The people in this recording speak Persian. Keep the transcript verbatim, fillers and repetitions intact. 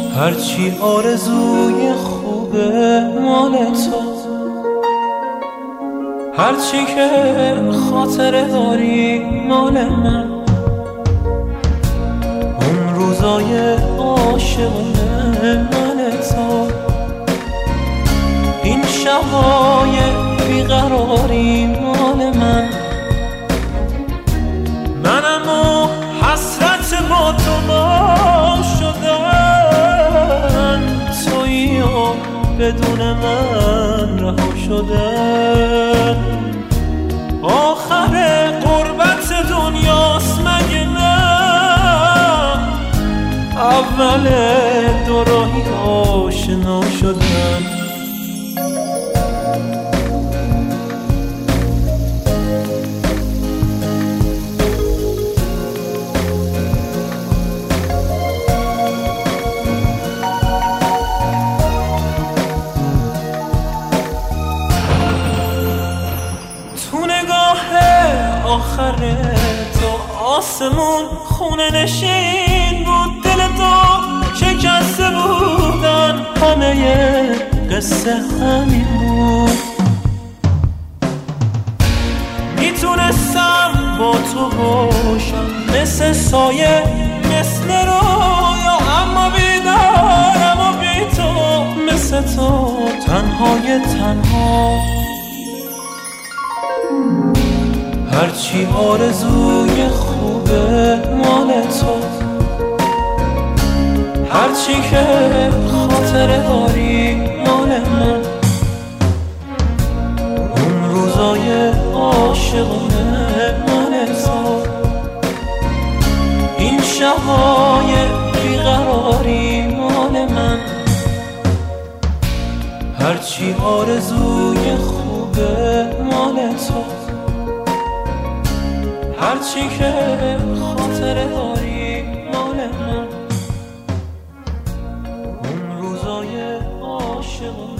هرچی آرزوی خوبه مال تو، هرچی که خاطره داری مال من. اون روزای عاشقونه مال تو، این شبای بیقراری مال من. منم و حسرت با تو با شدن، تویی و بدون من رها شدن. آخر غربت دنیاست مگه نه؟ اول دو راهی آشنا شدن. آخر تو آسمون خونه نشین بود، دل تو شکسته بودن، همه قصه همین بود. میتونستم با تو باشم مثل سایه مثل رویا، اما بیدارم و بی تو مثل تو تنهای تنها. هرچی آرزوی خوبه مال تو، هرچی که خاطره داری مال من. اون روزای عاشقونه مال تو، این شبای بیقراری مال من. هرچی آرزوی خوبه مال تو، هرچی که خاطره داری مال من. اون روزای عاشقونه